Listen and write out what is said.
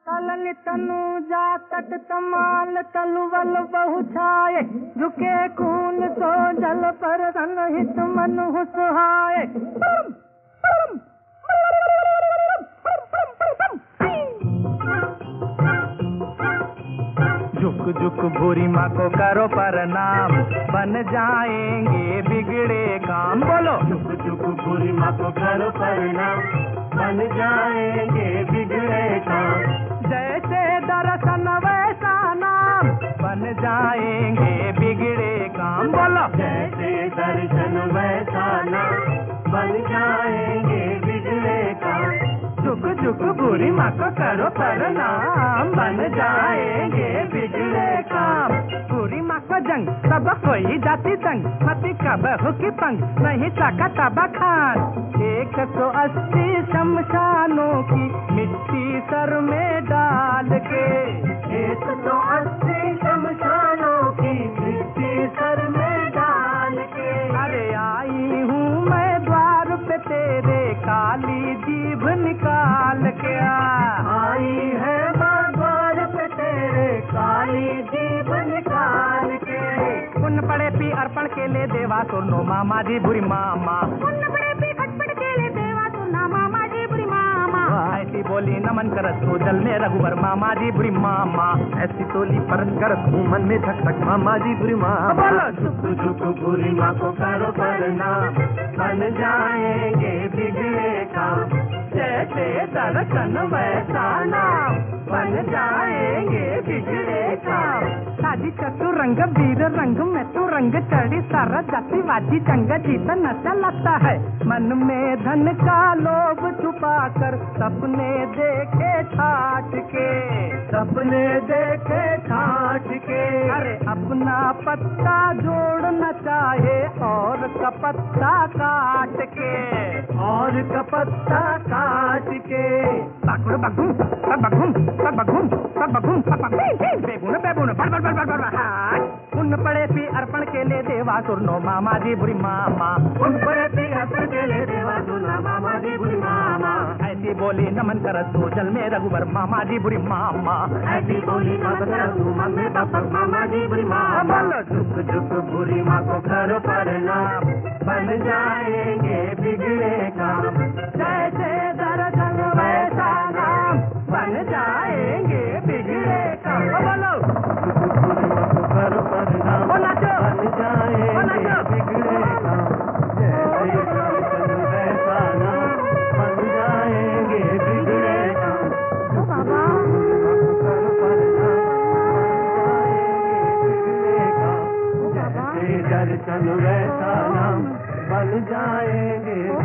तलन तनु जा तट तमाल तलुवल बहु छाए झुके खून तो जल पर हित मन हुसहाए। झुक झुक भूरी माँ को करो प्रणाम बन जाएंगे बिगड़े काम। बोलो झुक झुक भूरी माँ को करो प्रणाम बन जाएंगे बिगड़े काम। जैसे दर्शन वैसा नाम बन जाएंगे बिगड़े काम। बोलो जैसे दर्शन वैसा नाम बन जाएंगे बिगड़े काम। झुक झुक भूरी माँ को करो प्रणाम बन जाएंगे बिगड़े काम। भूरी माँ को जंग सब कोई जाति दंग मती कब हुकी पंग नहीं सका तबा खान। 180 शमशानों की मिट्टी सर में डाल के 180 शमशानों की मिट्टी सर में डाल के। अरे आई हूँ मैं द्वार पे तेरे काली जीभ निकाल के। आई है माँ द्वार पे तेरे काली जीभ निकाल के। पुण्य पड़े पी अर्पण के ले देवा सुनो मामा जी बुरी मामा। पुण्य पड़े पी खटपट के ले देवा सुना मामा जी बुरी मामा। ऐसी बोली नमन करत तू जल में रघुवर मामा जी बुरी मामा। ऐसी टोली परत करत हूँ मन में धक धक मामा जी बुरी माँ। बोलो झुक झुक बुरी माँ को करो प्रणाम बन जाएंगे बिगड़े काम। जैसे दर्शन वैसा नाम बन जाएंगे बिगड़े काम। साजी चतुर रंग वीर रंग में तू रंग चढ़ी सारा जाति वाजी जंग जीता न चलाता है। मन में धन का लोभ छुपा कर सपने देखे ठाठ के। सपने देखे ठाठ के। अरे अपना पत्ता जोड़ना चाहे और कपत्ता काट के। और कपत्ता काट के। बागुड़ बगुम बगुम बगुम बगुम बेबुन बेबुन बड़ बड़ बड़ बड़ हाय। उन पड़े पी अर्पण के ले देवा सुरनो मामा जी बुरी मामा। उन पड़े पी अर्पण के ले देवा सुरनो मामा जी बुरी मामा। ऐसी बोली नमन करत तू जल में रघुवर मामा जी बुरी मामा। ऐसी बोली नमन करत तू मन में बपर मामा जी बुरी मामा। झुक झुक बुरी माँ को करो प्रणाम बन जाएंगे बिगड़े काम। जैसे दर्शन वैसा नाम बन जाएंगे बिगड़े काम। बोलो करो प्रणाम बन जाएंगे बिगड़े काम। जैसे दर्शन वैसा नाम बन जाएंगे बिगड़े काम। बाबा करो प्रणाम बिगड़े काम। जैसे दर्शन वैसा नाम बन जाएंगे